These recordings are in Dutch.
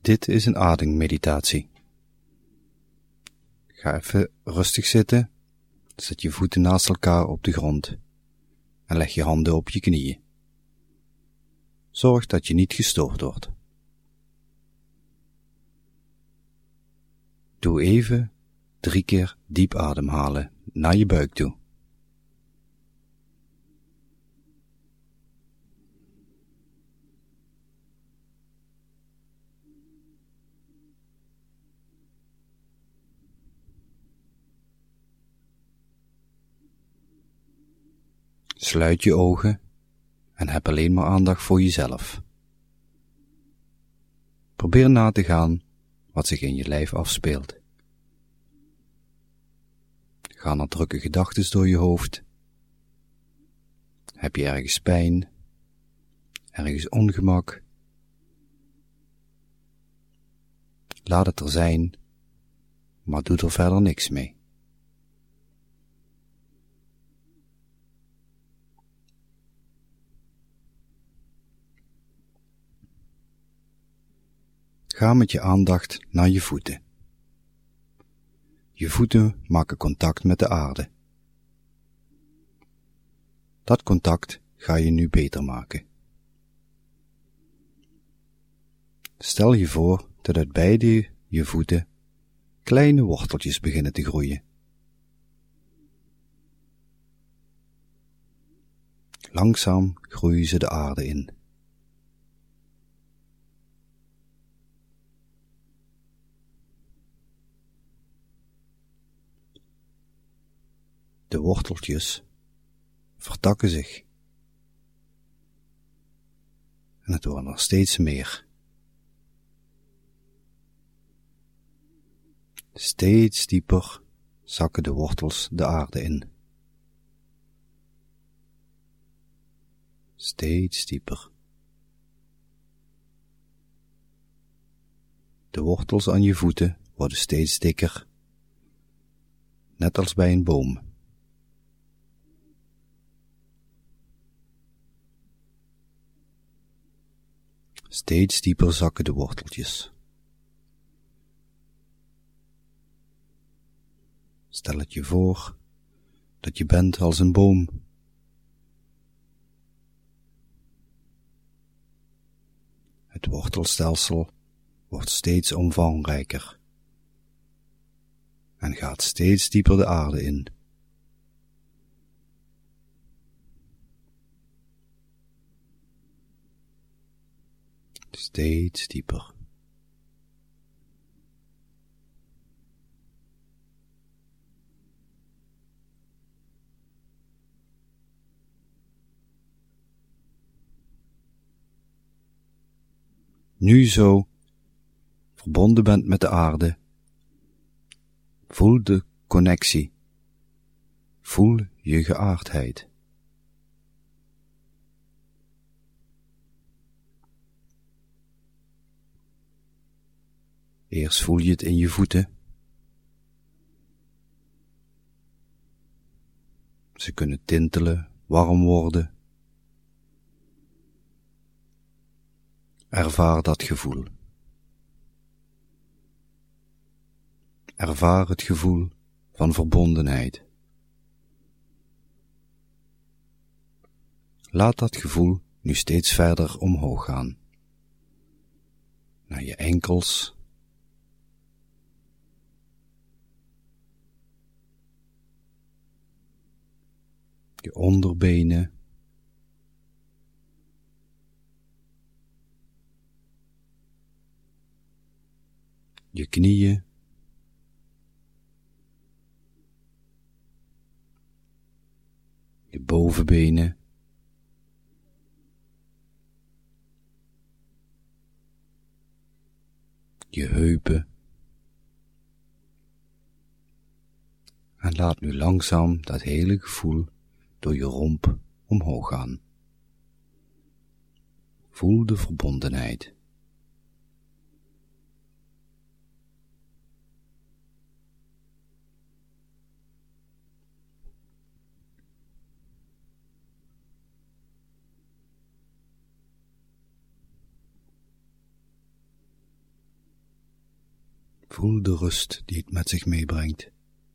Dit is een ademmeditatie. Ga even rustig zitten, zet je voeten naast elkaar op de grond en leg je handen op je knieën. Zorg dat je niet gestoord wordt. Doe even 3 keer diep ademhalen naar je buik toe. Sluit je ogen en heb alleen maar aandacht voor jezelf. Probeer na te gaan wat zich in je lijf afspeelt. Gaan er drukke gedachten door je hoofd? Heb je ergens pijn? Ergens ongemak? Laat het er zijn, maar doe er verder niks mee. Ga met je aandacht naar je voeten. Je voeten maken contact met de aarde. Dat contact ga je nu beter maken. Stel je voor dat uit beide je voeten kleine worteltjes beginnen te groeien. Langzaam groeien ze de aarde in. De worteltjes vertakken zich. En het worden er steeds meer. Steeds dieper zakken de wortels de aarde in. Steeds dieper. De wortels aan je voeten worden steeds dikker, net als bij een boom. Steeds dieper zakken de worteltjes. Stel het je voor dat je bent als een boom. Het wortelstelsel wordt steeds omvangrijker en gaat steeds dieper de aarde in. Steeds dieper. Nu zo verbonden bent met de aarde, voel de connectie, voel je geaardheid. Eerst voel je het in je voeten. Ze kunnen tintelen, warm worden. Ervaar dat gevoel. Ervaar het gevoel van verbondenheid. Laat dat gevoel nu steeds verder omhoog gaan. Naar je enkels. Je onderbenen. Je knieën. Je bovenbenen. Je heupen. En laat nu langzaam dat hele gevoel door je romp omhoog gaan. Voel de verbondenheid. Voel de rust die het met zich meebrengt.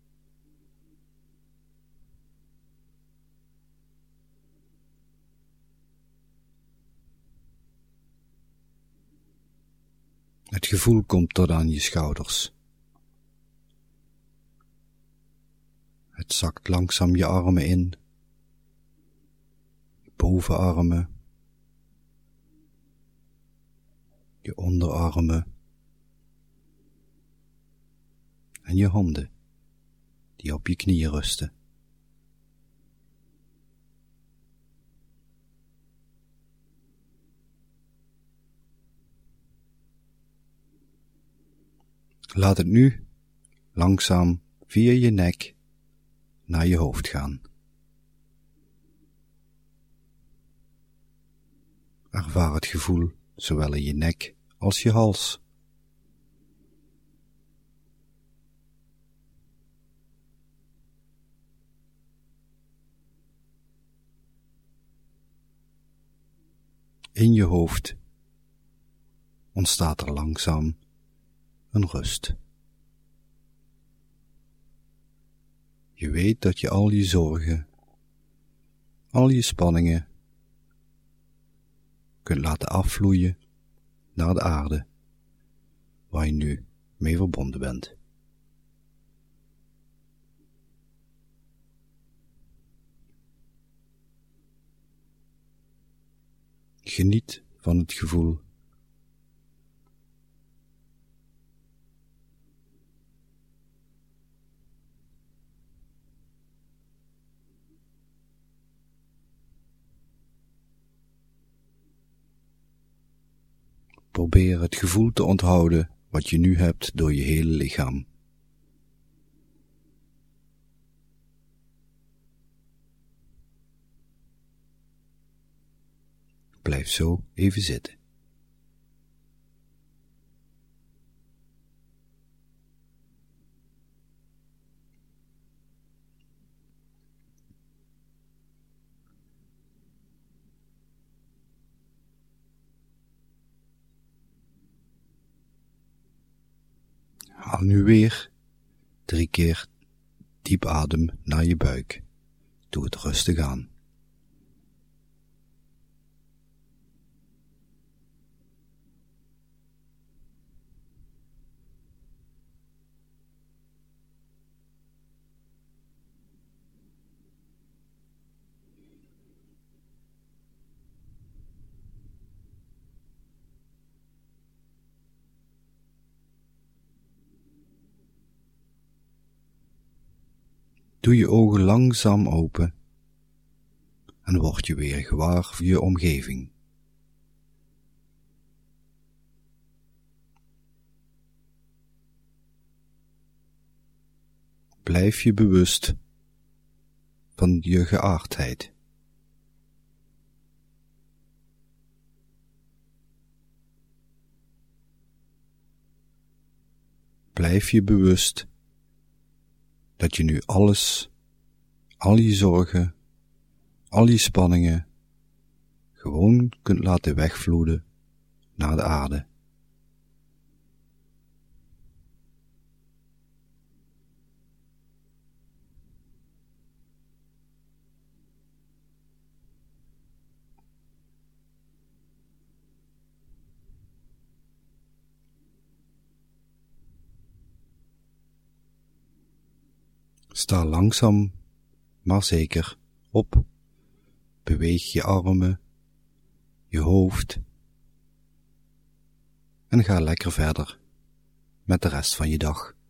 Het gevoel komt tot aan je schouders. Het zakt langzaam je armen in, je bovenarmen, je onderarmen en je handen die op je knieën rusten. Laat het nu langzaam via je nek naar je hoofd gaan. Ervaar het gevoel zowel in je nek als je hals. In je hoofd ontstaat er langzaam een rust. Je weet dat je al je zorgen, al je spanningen kunt laten afvloeien naar de aarde, waar je nu mee verbonden bent. Geniet van het gevoel. Probeer het gevoel te onthouden wat je nu hebt door je hele lichaam. Blijf zo even zitten. Haal nu weer 3 keer diep adem naar je buik. Doe het rustig aan. Doe je ogen langzaam open en word je weer gewaar van je omgeving. Blijf je bewust van je geaardheid. Blijf je bewust dat je nu alles, al je zorgen, al je spanningen, gewoon kunt laten wegvloeden naar de aarde. Sta langzaam, maar zeker op. Beweeg je armen, je hoofd en ga lekker verder met de rest van je dag.